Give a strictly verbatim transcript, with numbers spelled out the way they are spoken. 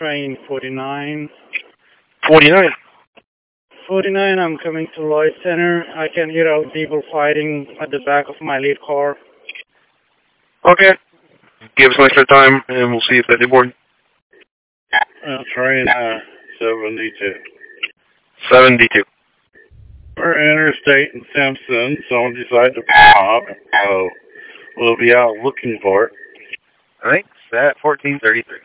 train forty-nine. forty-nine. forty-nine, I'm coming to Lloyd Center. I can hear out people fighting at the back of my lead car. Okay. Give us an extra time, and we'll see if they board. Uh, train uh, seventy-two. seventy-two. We're interstate in Simpson. Someone decided to pop. So we'll be out looking for it. All right. At fourteen thirty-three.